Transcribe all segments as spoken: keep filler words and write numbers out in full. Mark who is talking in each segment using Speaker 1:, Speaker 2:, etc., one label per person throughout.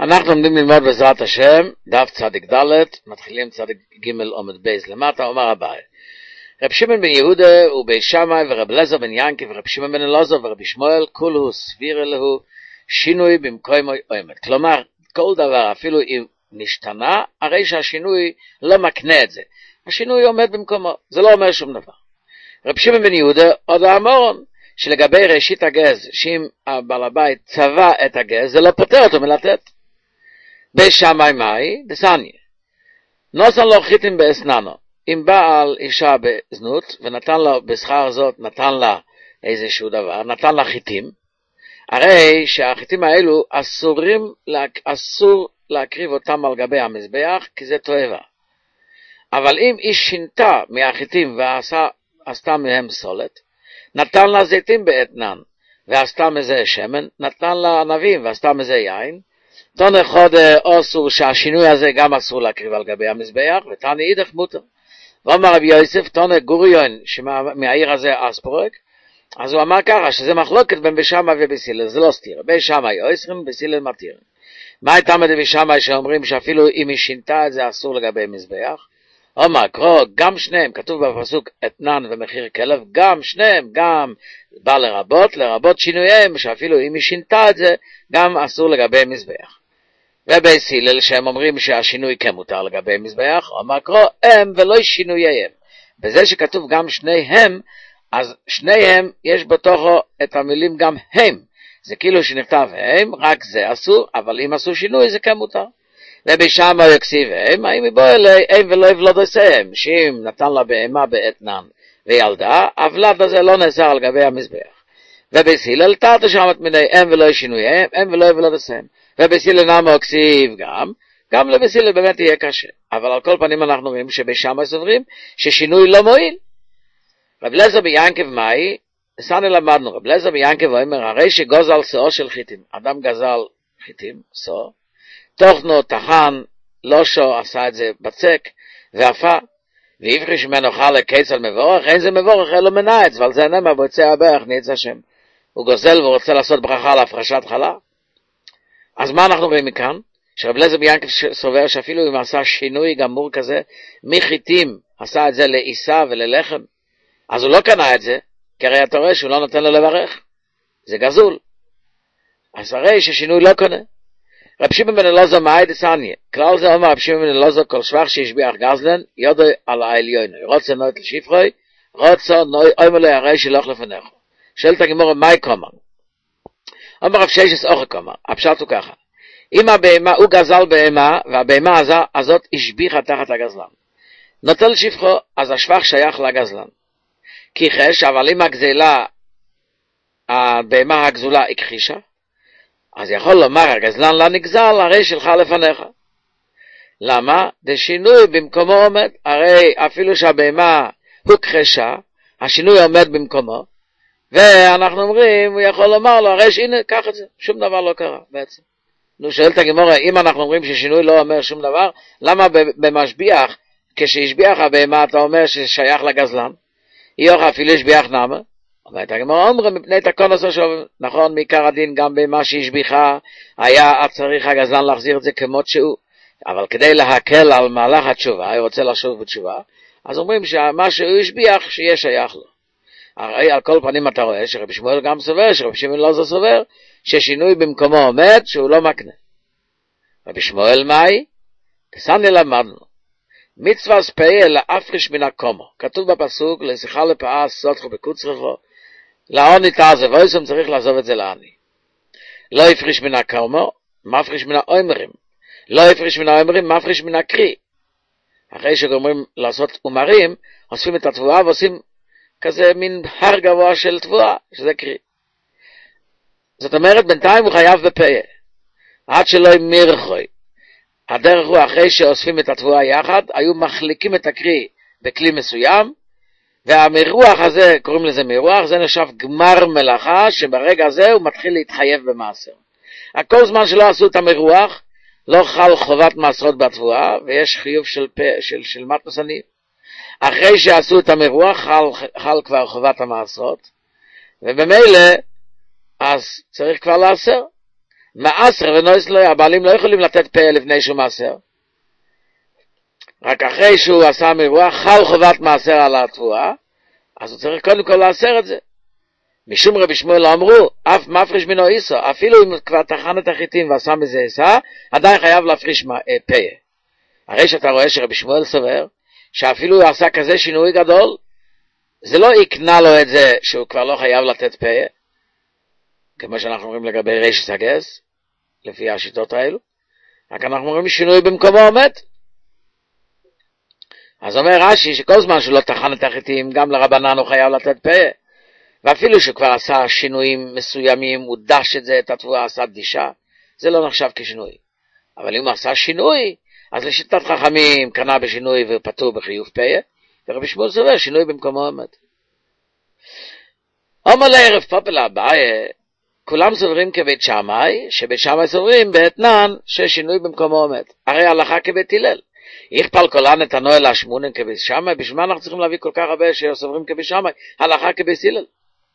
Speaker 1: אנחנו עומדים ללמוד בעזרת השם, דף צדיק ד', מתחילים צדיק ג' עומד בייז למטה, אומר הבא. רב שמעון בן יהודה ובית שמאי ורב אליעזר בן ינקי ורב שמעון בן אלעזר ורבי שמואל, כולו סביר אלוהו שינוי במקום עומד. כלומר, כל דבר, אפילו אם נשתנה, הרי שהשינוי לא מקנה את זה. השינוי עומד במקומו, זה לא אומר שום דבר. רב שמעון בן יהודה עוד האמורון, שלגבי ראשית הגז, שאם הבעל הבית צבע את הגז, זה לא פותר אותו מלתת. בית שמאי מאי, דסניה. נוסן לו חיתים באסננו. אם בעל אישה בזנות, ונתן לו בשכר זאת, נתן לה איזשהו דבר, נתן לה חיתים, הרי שהחיתים האלו אסורים, אסור להקריב אותם על גבי המזבח, כי זה תועבה. אבל אם היא שינתה מהחיתים ועשתה מהם סולת, נתן לה זיתים באתנן, ועשתה מזה שמן, נתן לה ענבים ועשתה מזה יין, תון אחד אסור שהשינוי הזה גם אסור להקריב על גבי המזבח, ותני אידך מותר. ואומר רבי יוסף, תון גוריון, שמהעיר הזה אספורק, אז הוא אמר ככה, שזה מחלוקת בין בשמה ובסילל, זה לא סתיר, בשמה יויסרים, בסילל מתיר. מה הייתה מדי בשמה שאומרים שאפילו אם היא שינתה את זה אסור לגבי מזבח? אומר, קרוא, גם שניהם, כתוב בפסוק אתנן ומחיר כלב, גם שניהם, גם בא לרבות, לרבות שינוייהם, שאפילו אם היא שינתה את זה, גם אסור לגבי מזבח. ובסילל שהם אומרים שהשינוי כמותר לגבי מזבח, אומר, קרוא, הם ולא שינוייהם. בזה שכתוב גם שניהם, אז שניהם יש בתוכו את המילים גם הם. זה כאילו שנכתב הם, רק זה אסור, אבל אם עשו שינוי זה כמותר. ובשמה יקסיב הם, האם יבוא אלי, הם ולא יבלוד עשיהם, שאם נתן לה בהמה באתנן וילדה, הוולד הזה לא נאסר על גבי המזבח. ובסילל תרת שם את מיני הם ולא שינוייהם, הם ולא יבלוד עשיהם. ובסילל נמו יקסיב גם, גם לבסילל באמת יהיה קשה. אבל על כל פנים אנחנו רואים שבשמה סוברים ששינוי לא מועיל. רב אליעזר ביענקב מאי, סני למדנו, רב אליעזר ביענקב אומר, הרי שגוזל שאו של חיתים, אדם גזל חיתים, שאו, תוכנו, תחן, לא שו, עשה את זה בצק, ואפה, והפריש ממנו חלק קיץ על מבורך, אין זה מבורך, אלו מנעץ, ועל זה נאמר, בוצע הברך, ניץ השם. הוא גוזל ורוצה לעשות ברכה להפרשת חלה. אז מה אנחנו רואים מכאן? שרב אליעזר ביענקב סובר שאפילו אם עשה שינוי גמור כזה, מחיתים עשה את זה לעיסה וללחם, אז הוא לא קנה את זה, כי הרי אתה רואה שהוא לא נותן לו לברך. זה גזול. אז הרי ששינוי לא קונה. רב שמעון בן אלעזר מאי דסניה. כלל זה אומר רב שמעון בן אלעזר, כל שבח שישביח גזלן, יודו על העליון. רוצה נוית לשפרוי, רוצה נוי אומר לו הרי שלוח לפניך. שואלת הגמרא, מאי קומר? אומר רב ששס אוכל קומר. הפשט הוא ככה. אם הבהמה, הוא גזל בהמה, והבהמה הזאת השביחה תחת הגזלן. נוטל לשפחו, אז השבח שייך לגזלן. כי חש, אבל אם הגזלה, הבהמה הגזולה הכחישה, אז יכול לומר, הגזלן לא נגזל, הרי שלך לפניך. למה? דשינוי במקומו עומד, הרי אפילו שהבהמה הוכחשה, השינוי עומד במקומו, ואנחנו אומרים, הוא יכול לומר לו, הרי שהנה, קח את זה, שום דבר לא קרה בעצם. נו, שואלת הגמרא, אם אנחנו אומרים ששינוי לא אומר שום דבר, למה במשביח, כשהשביח הבהמה, אתה אומר ששייך לגזלן? יוכל אפילו השביח נמה, אומרת הגמרא, אומרים מפני תקון עשו שוב, נכון, מעיקר הדין גם במה שהשביחה, היה צריך הגזלן להחזיר את זה כמות שהוא, אבל כדי להקל על מהלך התשובה, הוא רוצה לשוב בתשובה, אז אומרים שמה שהוא השביח, שיהיה שייך לו. הרי על כל פנים אתה רואה שרבי שמואל גם סובר, שרבי שמעון לא סובר, ששינוי במקומו עומד, שהוא לא מקנה. רבי שמואל מאי, תסני למדנו. מצווה ספאי להפריש מן הקומו. כתוב בפסוק, לשיחה לפעה סותחו בקוצרחו, לעוני תעזב ואיסום צריך לעזוב את זה לעני. לא הפריש מן הקומו, מפריש מן האומרים. לא הפריש מן האומרים, מפריש מן הקרי. אחרי שגומרים לעשות אומרים, אוספים את התבואה ועושים כזה מין הר גבוה של תבואה, שזה קרי. זאת אומרת, בינתיים הוא חייב בפאה. עד שלא ימירחוי. הדרך הוא אחרי שאוספים את התבואה יחד, היו מחליקים את הקרי בכלי מסוים, והמרוח הזה, קוראים לזה מרוח, זה נחשב גמר מלאכה, שברגע הזה הוא מתחיל להתחייב במעשר. כל זמן שלא עשו את המרוח, לא חל חובת מעשרות בתבואה, ויש חיוב של, של, של מתנוסנים. אחרי שעשו את המרוח, חל, חל כבר חובת המעשרות, ובמילא, אז צריך כבר לעשר. מעשר ונויס לו, הבעלים לא יכולים לתת פה לפני שהוא מעשר. רק אחרי שהוא עשה מבואה, חל חובת מעשר על התבואה, אז הוא צריך קודם כל לעשר את זה. משום רבי שמואל אמרו, אף מפריש מנו איסו, אפילו אם כבר טחן את החיטים ועשה מזה איסה, עדיין חייב להפריש פה. הרי שאתה רואה שרבי שמואל סובר, שאפילו הוא עשה כזה שינוי גדול, זה לא יקנה לו את זה שהוא כבר לא חייב לתת פה, כמו שאנחנו אומרים לגבי ריש סגס, לפי השיטות האלו, רק אנחנו אומרים שינוי במקומו עומד. אז אומר רש"י שכל זמן שהוא לא טחן את החיטים, גם לרבנן הוא חייב לתת פה, ואפילו שהוא כבר עשה שינויים מסוימים, הוא דש את זה, את התבואה עשה דישה, זה לא נחשב כשינוי. אבל אם הוא עשה שינוי, אז לשיטת חכמים קנה בשינוי ופטור בחיוב פה, ורבי שמואל סובר שינוי במקומו עומד. אומר לערב פופל הבא, כולם סוברים כבית שמאי, שבית שמאי סוברים באתנן ששינוי במקומו עומד. הרי הלכה כבית הלל. יכפל כולן את הנועל השמונן כבית שמאי, בשביל מה אנחנו צריכים להביא כל כך הרבה שסוברים כבית שמאי? הלכה כבית הלל.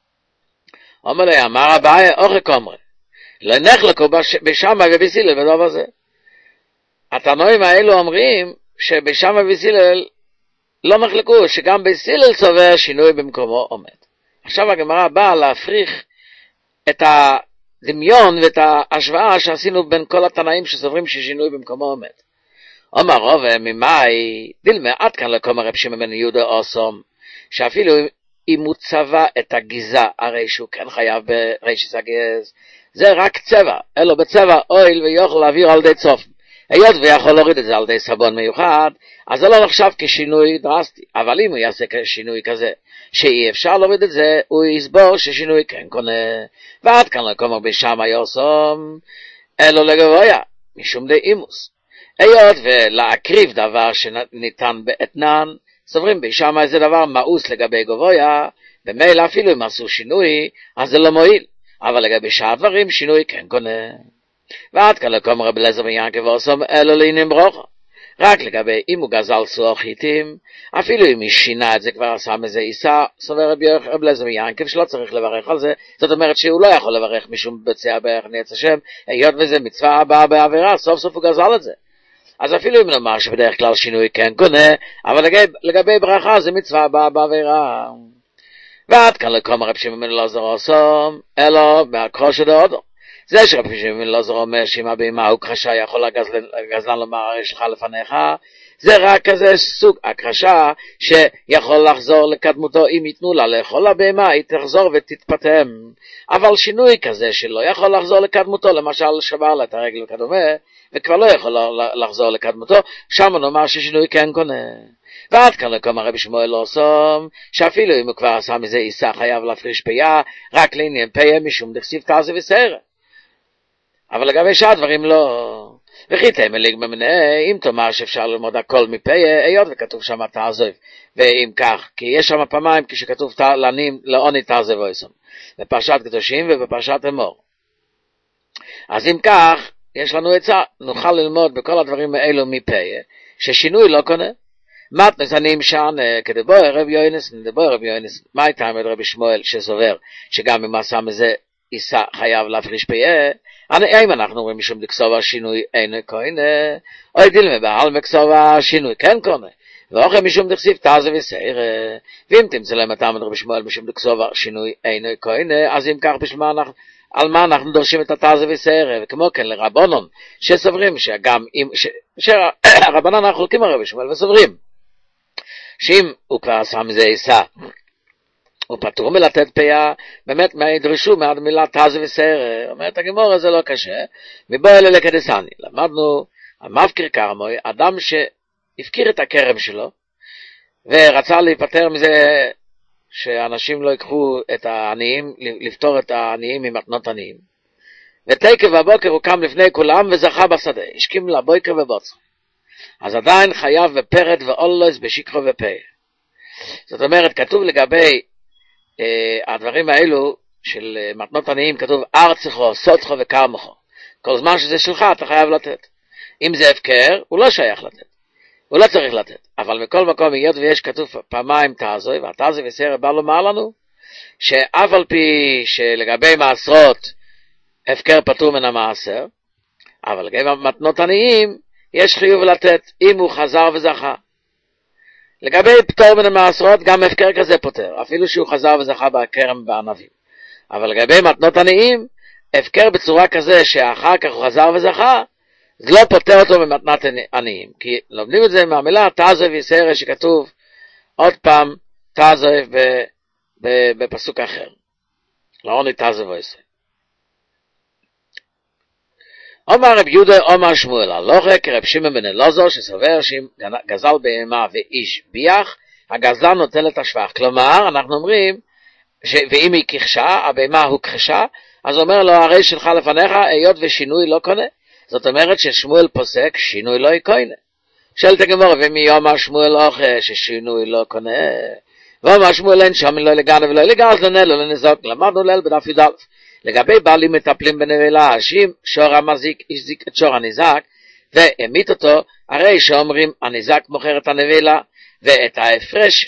Speaker 1: אומר לי, אמר הבא, אורך אומר, לא נחלקו בשמאי ובית הלל בדבר זה. התנועים האלו אומרים שבית שמאי ובית הלל לא נחלקו, שגם בית הלל סובר שינוי במקומו עומד. עכשיו הגמרא באה להפריך את הדמיון ואת ההשוואה שעשינו בין כל התנאים שסוברים ששינוי במקומו עומד. אומר רוב ממאי, דילמה עד כאן לקום הרב שמעון בן יהודה אוסום, שאפילו אם הוא צבע את הגיזה, הרי שהוא כן חייב בריש סגס, זה רק צבע, אלו בצבע אויל ויוכל להעביר על די צופן. היות ויכול להוריד את זה על די סבון מיוחד, אז זה לא נחשב כשינוי דרסטי. אבל אם הוא יעשה שינוי כזה, שאי אפשר להוריד את זה, הוא יסבור ששינוי כן קונה. ועד כאן לקום הרבה שמה יוסום, אלו לגבויה, משום די אימוס. היות ולהקריב דבר שניתן באתנן, סוברים בשמה איזה דבר מאוס לגבי גבויה, במילא אפילו אם עשו שינוי, אז זה לא מועיל. אבל לגבי שאר דברים, שינוי כן קונה. ועד כאן לקום רבי אליעזר בן יעקב ועוסום אלו לעניין ברוכה. רק לגבי אם הוא גזל סוח חיטים, אפילו אם היא שינה את זה כבר עשה מזה עיסה, סובר רבי אליעזר בן יעקב שלא צריך לברך על זה, זאת אומרת שהוא לא יכול לברך משום בצע ברך נץ השם, היות וזה מצווה הבאה בעבירה, סוף סוף הוא גזל את זה. אז אפילו אם נאמר שבדרך כלל שינוי כן קונה, אבל לגבי, לגבי ברכה זה מצווה הבאה בעבירה. ועד כאן לקום רבי שמעון בן אלעזר עוסום אלו מהקרוש דאודו. זה שרבי שמעון בן אלעזר אומר שאם הבהמה הוא קרשה יכול הגזלן לומר הרי שלך לפניך, זה רק כזה סוג הקרשה שיכול לחזור לקדמותו אם ייתנו לה לאכול הבהמה, היא תחזור ותתפטם. אבל שינוי כזה שלא יכול לחזור לקדמותו, למשל שבר לה את הרגל וכדומה, וכבר לא יכול לחזור לקדמותו, שם נאמר ששינוי כן קונה. ועד כאן לקום הרבי שמואל אוסום, שאפילו אם הוא כבר עשה מזה עיסה חייב להפריש פיה, רק לעניין פיה משום דכסיב תעזה וסערה. אבל לגבי שאר דברים לא. וכי תמליג במנה, אם תאמר שאפשר ללמוד הכל מפיה, היות וכתוב שם תעזב. ואם כך, כי יש שם פעמיים כשכתוב לענים לעוני תעזב ואיסום. בפרשת קדושים ובפרשת אמור. אז אם כך, יש לנו עצה, נוכל ללמוד בכל הדברים האלו מפיה, ששינוי לא קונה. מתנס אני משענה, כדבוי רבי יוינסן, דבוי רבי יוינסן, מה הייתה עם רבי שמואל שסובר, שגם אם עשה מזה עיסה חייב להפריש פיה, האם אנחנו אומרים משום דכסוב השינוי אינו קונה, או דילמה בעל מכסוב השינוי כן קונה, ואוכל משום דכסיב תעזה וסערה, ואם תמצא להם אתה רבי שמואל משום דכסוב השינוי אינו קונה, אז אם כך בשמה אנחנו, על מה אנחנו דורשים את התעזה וסערה, וכמו כן לרבונון, שסוברים שגם אם, שהרבנן אנחנו חולקים הרבי שמואל וסוברים, שאם הוא כבר עשה מזה עיסה, הוא פטור מלתת פיה, באמת מה ידרשו מהמילה תעזה וסערה, אומרת הגמרא זה לא קשה, מבוא אלה לקדסני, למדנו, המפקיר כרמוי, אדם שהפקיר את הכרם שלו, ורצה להיפטר מזה שאנשים לא ייקחו את העניים, לפתור את העניים ממתנות עניים, ותקף בבוקר הוא קם לפני כולם וזכה בשדה, השכים לבוקר ובוצר, אז עדיין חייב בפרד ואולוס בשיקרו ופה. זאת אומרת, כתוב לגבי uh, הדברים האלו של uh, מתנות עניים, כתוב ארצחו, סוצחו וקרמחו. כל זמן שזה שלך אתה חייב לתת. אם זה הפקר, הוא לא שייך לתת. הוא לא צריך לתת. אבל מכל מקום, היות ויש כתוב פעמיים תעזוי, והתעזוי וסערה בא לומר לנו, שאף על פי שלגבי מעשרות, הפקר פטור מן המעשר, אבל לגבי מתנות עניים, יש חיוב לתת, אם הוא חזר וזכה. לגבי פטור מן המעשרות, גם הפקר כזה פותר, אפילו שהוא חזר וזכה בכרם בענבים. אבל לגבי מתנות עניים, הפקר בצורה כזה שאחר כך הוא חזר וזכה, זה לא פותר אותו במתנת עניים. כי לומדים את זה מהמילה תעזב יסיירה שכתוב עוד פעם תעזב בפסוק אחר. לא עוני תעזב ויסיירה. אומר רב יהודה, אומר שמואל, הלוכה כרב שמעון בן אלעזר שסובר שאם גזל בהמה ואיש ביח, הגזלן נוטל את השבח. כלומר, אנחנו אומרים, ש... ואם היא כחשה, הבהמה הוא כחשה, אז אומר לו, הרי שלך לפניך, היות ושינוי לא קונה. זאת אומרת ששמואל פוסק, שינוי לא יקונה. שאלת הגמרא, ומי אומר שמואל אוכה ששינוי לא קונה? ואומר שמואל אין שם לא לגנב ולא לגזלן, לא לנזוק, למדנו ליל בדף י"א. לגבי בעלים מטפלים בנבלה, שאם שור המזיק הזיק את שור הנזק והמית אותו, הרי שאומרים הנזק מוכר את הנבלה, ואת ההפרש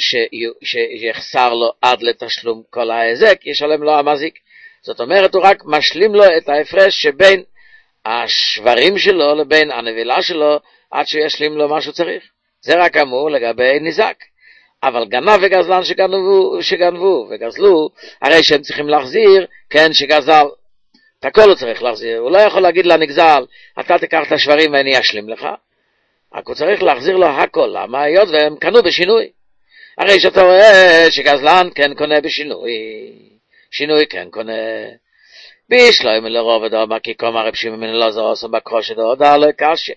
Speaker 1: שיחסר לו עד לתשלום כל ההזק ישלם לו המזיק. זאת אומרת הוא רק משלים לו את ההפרש שבין השברים שלו לבין הנבלה שלו עד שישלים לו מה שהוא צריך. זה רק אמור לגבי נזק. אבל גנב וגזלן שגנבו, שגנבו וגזלו, הרי שהם צריכים להחזיר, כן, שגזל, את הכל הוא צריך להחזיר. הוא לא יכול להגיד לנגזל, אתה תיקח את השברים ואני אשלים לך. רק הוא צריך להחזיר לו הכל. למה? היות והם קנו בשינוי. הרי שאתה רואה שגזלן כן קונה בשינוי. שינוי כן קונה. בישלוים לרוב אדומה, כי כמה רב שמעון בן אלעזר עושה בקרושת ההודעה לא קשה.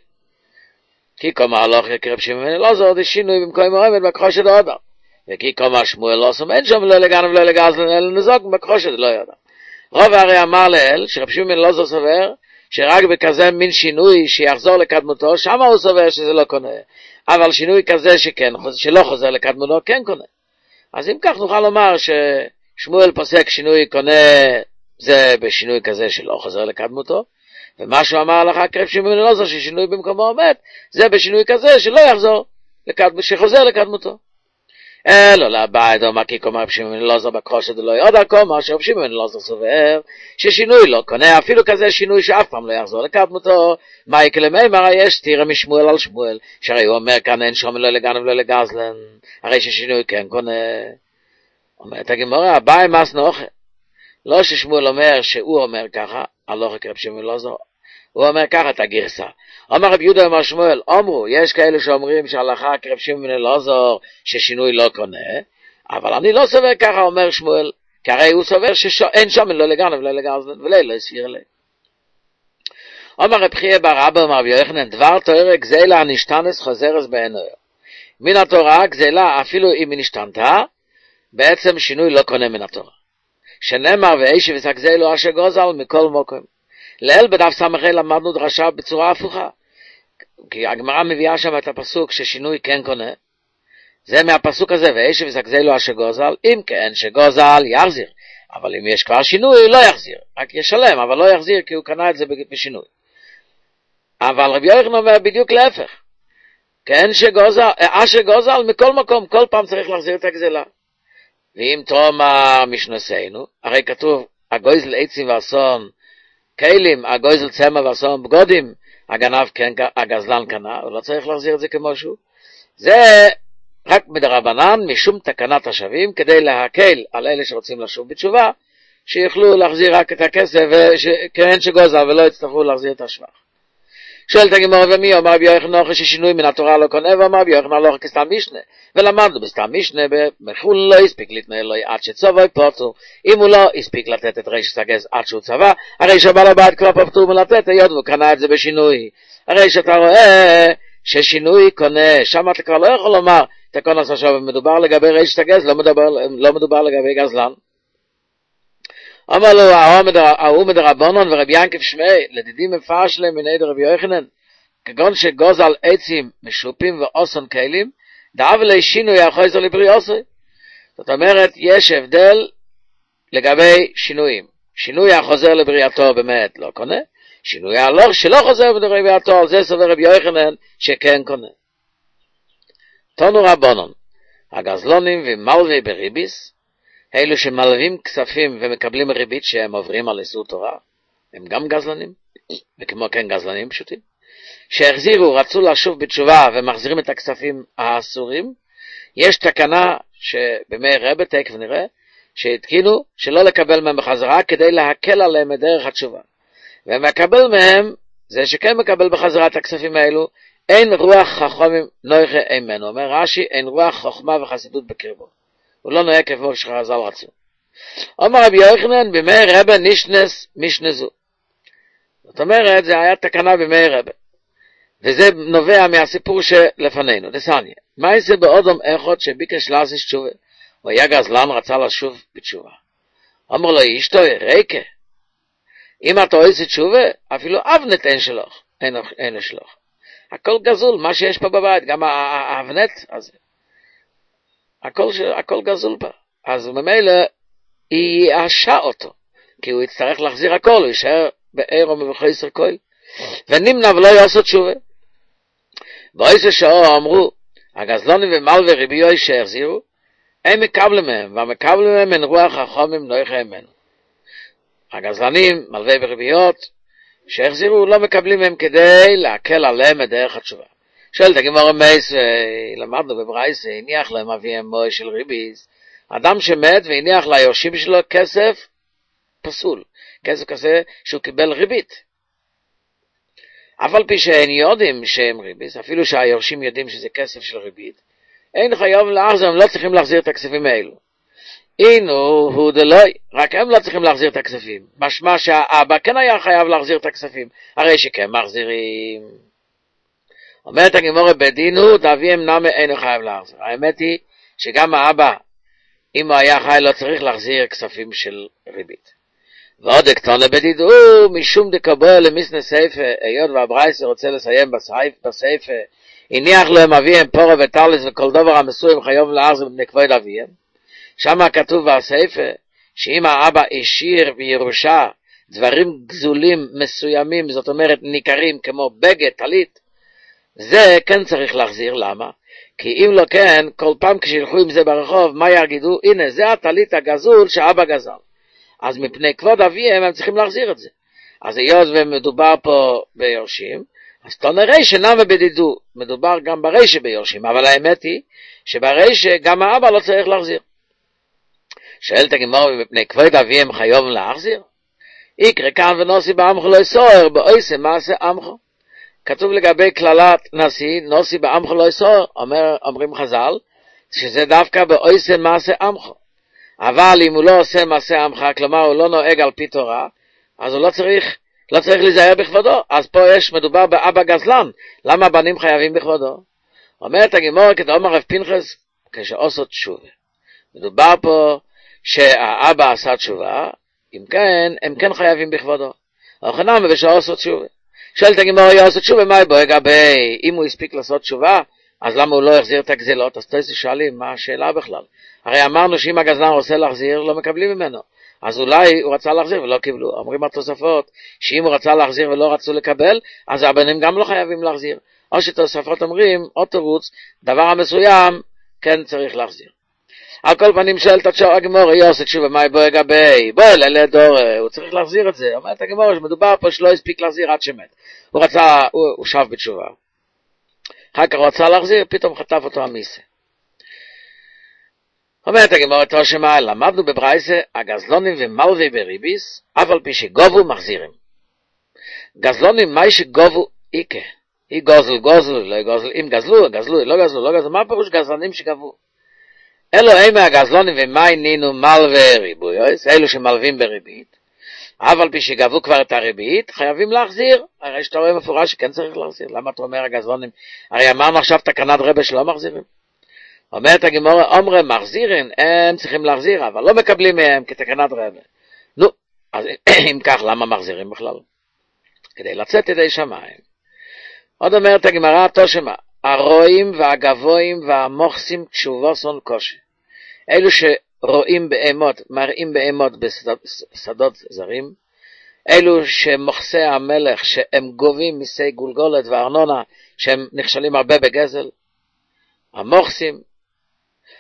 Speaker 1: כי כמה הלוכה כרב שמעון בן אלעזר זה שינוי במקום העומד בקרושת ההודעה. וכי כמה שמואל לא עושה, אין שם לא לגנב ולא לגזלן, אלא נזוק בקרושת לא יודע. רוב הרי אמר לאל, שרב שמעון בן אלעזר סובר, שרק בכזה מין שינוי שיחזור לקדמותו, שם הוא סובר שזה לא קונה. אבל שינוי כזה שכן, שלא חוזר לקדמותו, כן קונה. אז אם כך נוכל לומר ששמואל פוסק שינוי קונה, זה בשינוי כזה שלא חוזר לקדמותו, ומה שהוא אמר לך כרב שמעון בן אלעזר ששינוי במקומו עומד, זה בשינוי כזה שלא יחזור, לקדמ... שחוזר לקדמותו. אלו לבא דומה כי כומר רב שמעון בן אלעזר בקרושת דלא יודע כומר שרב שמעון בן אלעזר סובר ששינוי לא קונה, אפילו כזה שינוי שאף פעם לא יחזור לקדמותו. מה יקלמי יש סתירה משמואל על שמואל, שהרי הוא אומר כאן אין שום לא לגנב ולא לגזלן, הרי ששינוי כן קונה. אומרת הגמרא, הבא מס נוחה. לא ששמואל אומר שהוא אומר ככה, הלוכה כרב שמעון בן אלעזר, הוא אומר ככה את הגרסה. אומר רב יהודה אמר שמואל, אמרו, יש כאלה שאומרים שהלכה כרב שמעון בן אלעזר ששינוי לא קונה, אבל אני לא סובר ככה, אומר שמואל, כי הרי הוא סובר שאין שם לא לגנב ולא לגזלן ולא לא יסביר לי. אומר רב חייא בר אבא אמר רבי יוחנן, דבר תורה גזלה הנשתנס חוזרס בעינויה. מן התורה גזלה אפילו אם היא נשתנתה, בעצם שינוי לא קונה מן התורה. שנאמר ואישי וסגזלו אשר גוזל מכל מקום. לאל בדף סמ"ה למדנו דרשה בצורה הפוכה. כי הגמרא מביאה שם את הפסוק ששינוי כן קונה. זה מהפסוק הזה, ואישי וסגזלו אשר גוזל, אם כן שגוזל יחזיר. אבל אם יש כבר שינוי לא יחזיר, רק ישלם, אבל לא יחזיר כי הוא קנה את זה בשינוי. אבל רבי יוחנן אומר בדיוק להפך. כן שגוזל, אשר גוזל מכל מקום, כל פעם צריך להחזיר את הגזלה. ואם תאמר משנתנו, הרי כתוב, הגוזל עצים ואסון, כלים, הגוזל צמא ואסון בגודים, הגנב כן, הגזלן קנה, הוא לא צריך להחזיר את זה כמו שהוא. זה רק מדרבנן, משום תקנת השבים, כדי להקל על אלה שרוצים לשוב בתשובה, שיוכלו להחזיר רק את הכסף, וכן שגוזל ולא יצטרכו להחזיר את השבח. שואלת הגמרא ומי אומר רבי יוחנן ששינוי מן התורה לא קונה, ואמר רבי יוחנן לא כסתם משנה, ולמדנו בסתם משנה בחו"ל לא הספיק להתנהל לו עד שצובע פוטו. אם הוא לא הספיק לתת את ריש הגז עד שהוא צבע, הרי שבעל הבית כבר פטור מלתת היות והוא קנה את זה בשינוי. הרי שאתה רואה ששינוי קונה, שם אתה כבר לא יכול לומר תקון עכשיו מדובר לגבי ריש הגז, לא מדובר, לא מדובר לגבי גזלן. אמר לו, ההוא מדרבנן ורבי ינקב שמעי, לדידים מפרש להם מני דרבי יוחנן, כגון שגוזל עצים משופים ואוסון כלים, דאב לי שינוי החוזר לבריאוסי. זאת אומרת, יש הבדל לגבי שינויים. שינוי החוזר לבריאתו באמת לא קונה, שינוי הלוך שלא חוזר לבריאתו, זה סובר רבי יוחנן שכן קונה. תנו רבנן, הגזלונים ומלווי בריביס, אלו שמלווים כספים ומקבלים ריבית שהם עוברים על איסור תורה, הם גם גזלנים, וכמו כן גזלנים פשוטים, שהחזירו, רצו לשוב בתשובה ומחזירים את הכספים האסורים, יש תקנה שבמי רבי, תכף נראה, שהתקינו שלא לקבל מהם בחזרה כדי להקל עליהם את דרך התשובה. ומקבל מהם, זה שכן מקבל בחזרה את הכספים האלו, אין רוח חכמים נויכה אימנו. אומר רש"י, אין רוח חוכמה וחסידות בקרבו. הוא לא נוהג כמו שחז"ל רצו. אומר רבי יוחנן, במי רבי נשנס משנזו. זאת אומרת, זה היה תקנה במי רבי. וזה נובע מהסיפור שלפנינו. דסניה, מה זה באודום אחד שביקש לעשות תשובה? הוא היה גזלן, רצה לשוב בתשובה. אומר לו, אשתו, ריקה, אם אתה עושה תשובה, אפילו אבנט אין שלך, אין, אין לשלוח. הכל גזול, מה שיש פה בבית, גם האבנט הזה. הכל, הכל גזול פה. אז ממילא היא יאשה אותו, כי הוא יצטרך להחזיר הכל, הוא יישאר בעירו מבחייסר כל, ונמנע ולא יעשו תשובה. באיזה שעה אמרו, הגזלונים ומלווה ריביוי שהחזירו, הם מקבלים מהם, והמקבלים מהם אין רוח החומים נויכה ממנו. הגזלנים, מלווה בריביות, שהחזירו, לא מקבלים מהם כדי להקל עליהם את דרך התשובה. שואלת הגמרא מייס, למדנו בברייס, הניח להם אביהם מוי של ריביס, אדם שמת והניח ליורשים שלו כסף פסול, כסף כזה שהוא קיבל ריבית. אבל פי שאין יודעים שהם ריביס, אפילו שהיורשים יודעים שזה כסף של ריבית, אין חייב להחזיר, הם לא צריכים להחזיר את הכספים האלו. אינו הוא דלוי, רק הם לא צריכים להחזיר את הכספים. משמע שהאבא כן היה חייב להחזיר את הכספים, הרי שכן מחזירים. אומרת הגמרא בדינו, דאביהם נמי אינו חייב להחזיר. האמת היא שגם האבא, אם הוא היה חי, לא צריך להחזיר כספים של ריבית. ועוד הקטונה בדידו, משום דקבוע למיסנה סייפה, היות והברייסה רוצה לסיים בסייפה, הניח להם אביהם פורו וטרלס וכל דבר המסוים חייב להחזיר בני כבוד אביהם. שם כתוב בסייפה, שאם האבא השאיר בירושה דברים גזולים מסוימים, זאת אומרת ניכרים כמו בגד, טלית, זה כן צריך להחזיר. למה? כי אם לא כן, כל פעם כשילכו עם זה ברחוב, מה יגידו? הנה, זה הטלית הגזול שאבא גזל. אז מפני כבוד אביהם הם צריכים להחזיר את זה. אז היות ומדובר פה ביורשים, אז אתה נראה שנמה בדידו, מדובר גם ברשע ביורשים, אבל האמת היא שברשע גם האבא לא צריך להחזיר. שואלת הגמרא, מפני כבוד אביהם חייב להחזיר? יקרא כאן ונוסי בעמך לא יסוער, באויסה מעשה עמך. כתוב לגבי כללת נשיא, נוסי בעמך לא יסוער, אומר, אומרים חז"ל, שזה דווקא באויסה מעשה עמך. אבל אם הוא לא עושה מעשה עמך, כלומר הוא לא נוהג על פי תורה, אז הוא לא צריך, לא צריך להיזהר בכבודו. אז פה יש, מדובר באבא גזלן, למה הבנים חייבים בכבודו? אומרת הגמרא, כדאמר רב פנחס, כשעושות תשובה. מדובר פה שהאבא עשה תשובה, אם כן, הם כן חייבים בכבודו. אוכנם ושעושות תשובה. שואלת הגמרא, יעשו תשובה, מה בו? לגבי, אם הוא הספיק לעשות תשובה, אז למה הוא לא יחזיר את הגזלות? אז תעשי שואלים, מה השאלה בכלל? הרי אמרנו שאם הגזלן רוצה להחזיר, לא מקבלים ממנו. אז אולי הוא רצה להחזיר ולא קיבלו. אומרים התוספות, שאם הוא רצה להחזיר ולא רצו לקבל, אז הבנים גם לא חייבים להחזיר. או שתוספות אומרים, או תירוץ, דבר המסוים, כן צריך להחזיר. על כל פנים שואלת הגמרא, יעשו תשובה, מה בו לגבי? בוא אלה דור, הוא צריך להחזיר את זה. אומרת הגמרא שמדובר פה שלא הספיק להחזיר עד שמת. הוא רצה, הוא, הוא שב בתשובה. אחר כך הוא רצה להחזיר, פתאום חטף אותו המיסה. אומרת הגמרא תושמה, למדנו בברייסה, הגזלונים ומלווה בריביס, אף על פי שגובו מחזירים. גזלונים, מה שגובו איקה? היא גוזל, גוזל, לא גוזל, אם גזלו, גזלו, לא גזלו, לא גזלו, מה פירוש גזלנים שגבו? אלו הם הגזלונים ומאי נינו מלווה ריבוי, אלו שמלווים בריבית, אף על פי שגבו כבר את הריבית, חייבים להחזיר. הרי שאתה רואה מפורש שכן צריך להחזיר. למה אתה אומר הגזלונים? הרי אמרנו עכשיו תקנת רבי שלא מחזירים. אומרת הגמרא, אומרים מחזירים, הם צריכים להחזיר, אבל לא מקבלים מהם כתקנת רבי. נו, אז אם כך, למה מחזירים בכלל? כדי לצאת ידי שמיים. עוד אומרת הגמרא, תושמה, הרועים והגבוים והמוחסים תשובוסון קושי. אלו שרואים בהמות, מראים בהמות בשדות זרים, אלו שמוחסי המלך, שהם גובים מיסי גולגולת וארנונה, שהם נכשלים הרבה בגזל, המוחסים,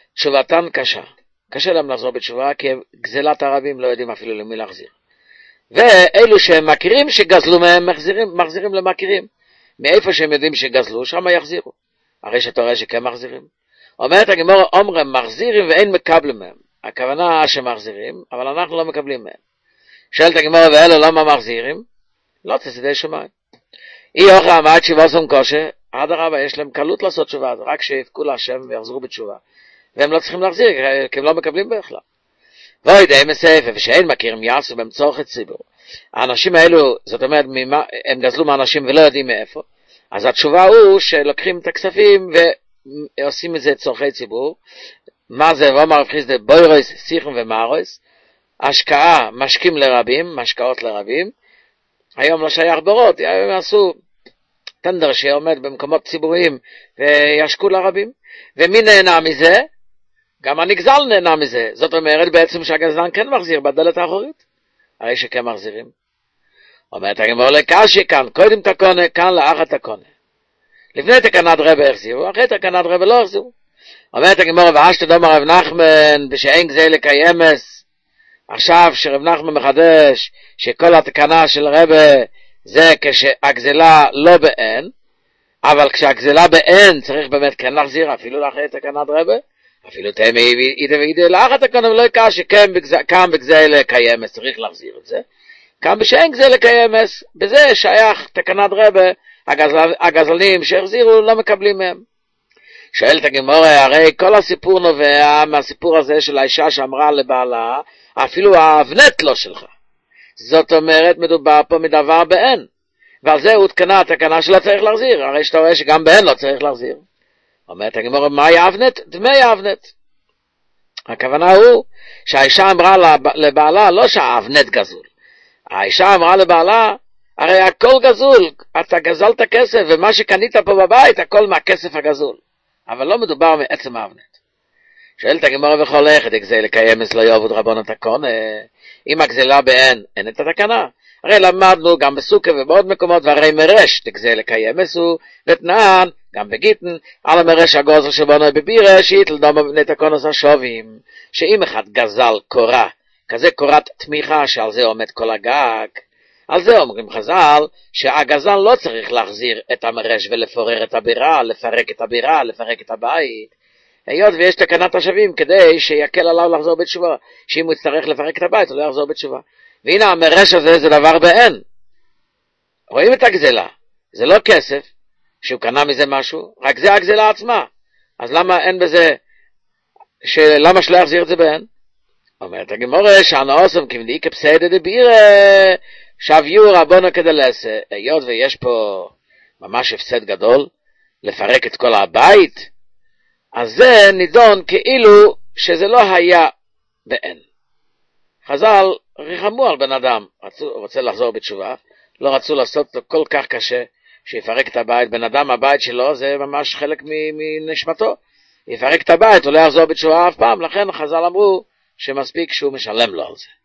Speaker 1: תשובתן קשה. קשה להם לחזור בתשובה, כי גזלת הרבים לא יודעים אפילו למי להחזיר. ואלו שהם מכירים שגזלו מהם מחזירים, מחזירים למכירים. מאיפה שהם יודעים שגזלו, שם יחזירו. הרי שאתה רואה שכן מחזירים. אומרת הגמרא, אומרם מחזירים ואין מקבלים מהם. הכוונה שמחזירים, אבל אנחנו לא מקבלים מהם. שואלת הגמרא, ואלו למה מחזירים? לא תסדי שמיים. אי אוכל עמד שיבה סום קושה, עד הרבה יש להם קלות לעשות תשובה, רק שיפקו להשם ויחזרו בתשובה. והם לא צריכים להחזיר, כי הם לא מקבלים בכלל. ואוי די מסייפה, ושאין מכירים יעשו בהם צורכת ציבור. האנשים האלו, זאת אומרת, הם גזלו מאנשים ולא יודעים מאיפה, אז התשובה הוא שלוקחים את הכספים ועושים מזה צורכי ציבור. מה זה? ואומר רב חיסדא בוירוס, סיכום ומארוס, השקעה, משקים לרבים, משקעות לרבים, היום לא שייך בורות, הם עשו טנדר שעומד במקומות ציבוריים וישקו לרבים. ומי נהנה מזה? גם הנגזל נהנה מזה. זאת אומרת בעצם שהגזלן כן מחזיר בדלת האחורית. הרי שכן מחזירים. אומרת הגמרא לקשי כאן, קודם תקונה, כאן לאחר תקונה. לפני תקנת רבי החזירו, אחרי תקנת רבי לא החזירו. אומרת הגמרא ואשת דומר רב נחמן, בשאין גזי לקיימס, עכשיו שרב נחמן מחדש, שכל התקנה של רבי זה כשהגזלה לא באין, אבל כשהגזלה באין צריך באמת כן להחזיר, אפילו לאחרי תקנת רבי, אפילו תאמי אידה ואידה לאחר תקנה, ולא יקע שכאן בגזי לקיימס צריך להחזיר את זה, כאן בשאין גזי לקיימס, בזה שייך תקנת רבי, הגזל, הגזלנים שהחזירו לא מקבלים מהם. שואלת הגמרא, הרי כל הסיפור נובע מהסיפור הזה של האישה שאמרה לבעלה, אפילו האבנט לא שלך. זאת אומרת, מדובר פה מדבר באין. ועל זה הותקנה התקנה שלא צריך להחזיר. הרי שאתה רואה שגם באין לא צריך להחזיר. אומרת הגמרא, מהי אבנט? דמי אבנט. הכוונה הוא שהאישה אמרה לבעלה, לא שהאבנט גזול. האישה אמרה לבעלה, הרי הכל גזול, אתה גזלת כסף, ומה שקנית פה בבית, הכל מהכסף הגזול. אבל לא מדובר מעצם האבנט. שואלת הגמרא וכל איך, דגזי לקיימס לא יעבוד רבון התקונה. אם הגזלה באין, אין את התקנה. הרי למדנו גם בסוכה ובעוד מקומות, והרי מרש דגזי לקיימס הוא, ותנען, גם בגיטן, על המרש הגוזר שבונו בבירה, שיתל דומה בבני תקונוס השובים, שאם אחד גזל קורה, כזה קורת תמיכה שעל זה עומד כל הגג, על זה אומרים חז"ל, שהגזל לא צריך להחזיר את המרש ולפורר את הבירה, לפרק את הבירה, לפרק את הבית, היות ויש תקנת השבים כדי שיקל עליו לחזור בתשובה, שאם הוא יצטרך לפרק את הבית הוא לא יחזור בתשובה. והנה המרש הזה זה דבר באין. רואים את הגזלה, זה לא כסף שהוא קנה מזה משהו, רק זה הגזלה עצמה. אז למה אין בזה, למה שלא יחזיר את זה באין? אומרת הגמרא שהנאוסם כבדי כפסיידה דבירה שוויו רבונו כדלסה, היות ויש פה ממש הפסד גדול לפרק את כל הבית, אז זה נידון כאילו שזה לא היה באין. חז"ל ריחמו על בן אדם, רצו, רוצה לחזור בתשובה, לא רצו לעשות לו כל כך קשה שיפרק את הבית. בן אדם הבית שלו זה ממש חלק מנשמתו, יפרק את הבית הוא לא יחזור בתשובה אף פעם, לכן חז"ל אמרו שמספיק שהוא משלם לו על זה.